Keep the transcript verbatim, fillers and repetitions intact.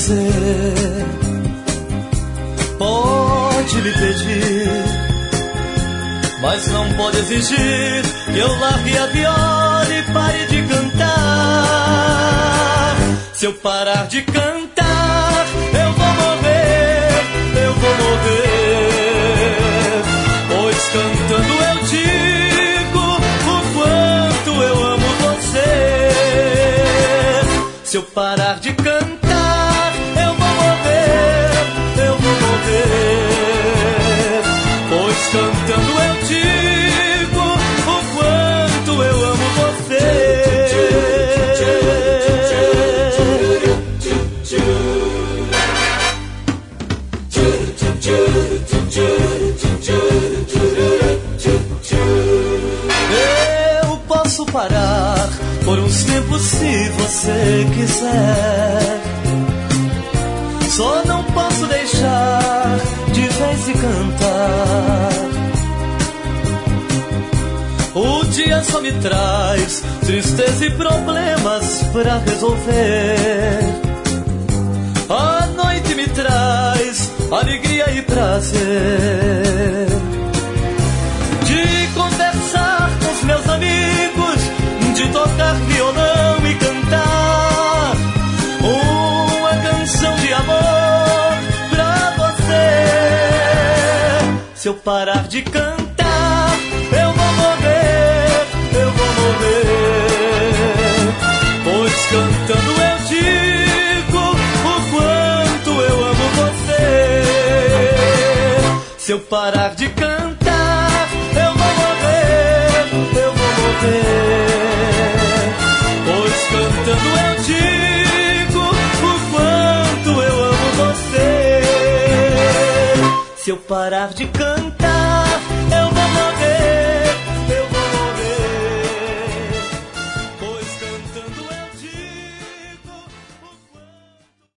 você pode me pedir, mas não pode exigir que eu largue a viola e pare de cantar. Se eu parar de cantar, eu vou morrer, eu vou morrer. Pois cantando eu digo o quanto eu amo você. Se eu parar de cantar, eu vou morrer, eu vou morrer. Pois cantando eu digo o quanto eu amo você. Eu posso parar por uns tempos se você quiser. Só não posso deixar de vez de cantar. O dia só me traz tristeza e problemas pra resolver. A noite me traz alegria e prazer de conversar com os meus amigos, de tocar violão e cantar uma canção de amor pra você. Se eu parar de cantar, eu vou morrer, eu vou morrer. Pois cantando eu digo o quanto eu amo você. Se eu parar de cantar, eu vou morrer, eu vou morrer. Pois cantando eu digo o quanto eu amo você. Se eu parar de cantar,